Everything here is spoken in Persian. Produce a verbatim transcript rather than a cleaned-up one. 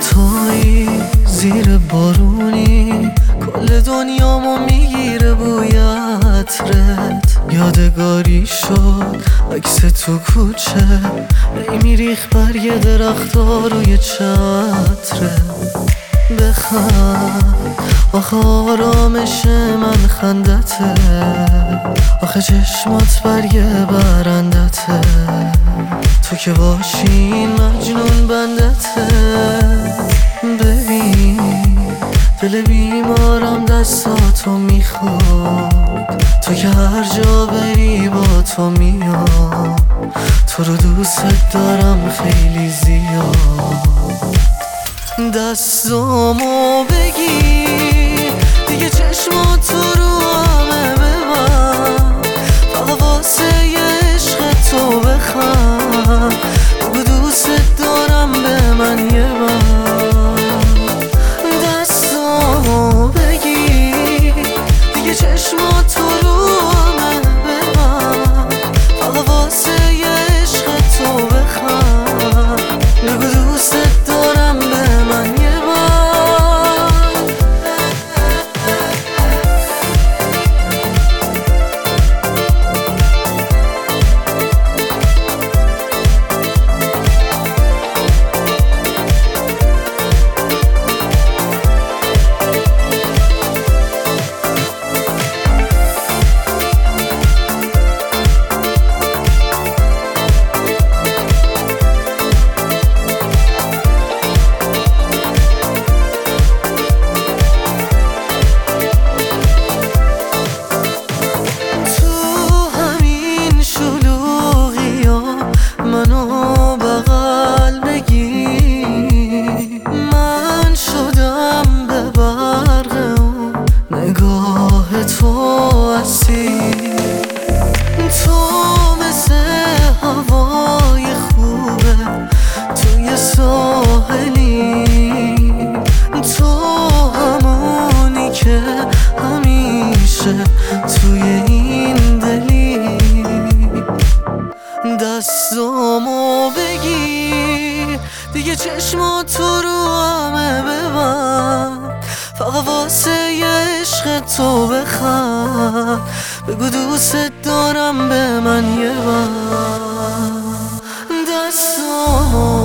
توی زیر بارونی کل دنیامو میگیره بوی عطرت. یادگاری شد عکس تو کوچه ای میریخ برگ درختا روی چتره. بخند آخه آرامش من خندته، آخه چشمات برگ برندته. تو که باشی مجنون بندته. ببین دل بیمارم دستاتو میخواد، تو که هر جا بری با تو میام. تو رو دوست دارم خیلی زیاد. دستامو بگیر دیگه چشماتو رو همه ببند، فقط واسه عشق تو بخند. بگو دوست دارم به من یه بار. دستامو بگیر دیگه چشماتو رو همه ببند، فقط واسه عشق تو بخند. بگو دوست دارم به من یه بار. منو بغل بگیر، من شدم به برق اون نگاه تو اسیر. تو مثل هوای خوبه توی ساحلی، تو همونی که همیشه توی این دلی. دستامو بگیر دیگه چشماتو رو همه ببند، فقط واسه عشق تو بخند. بگو دوست دارم به من یه بار. دستامو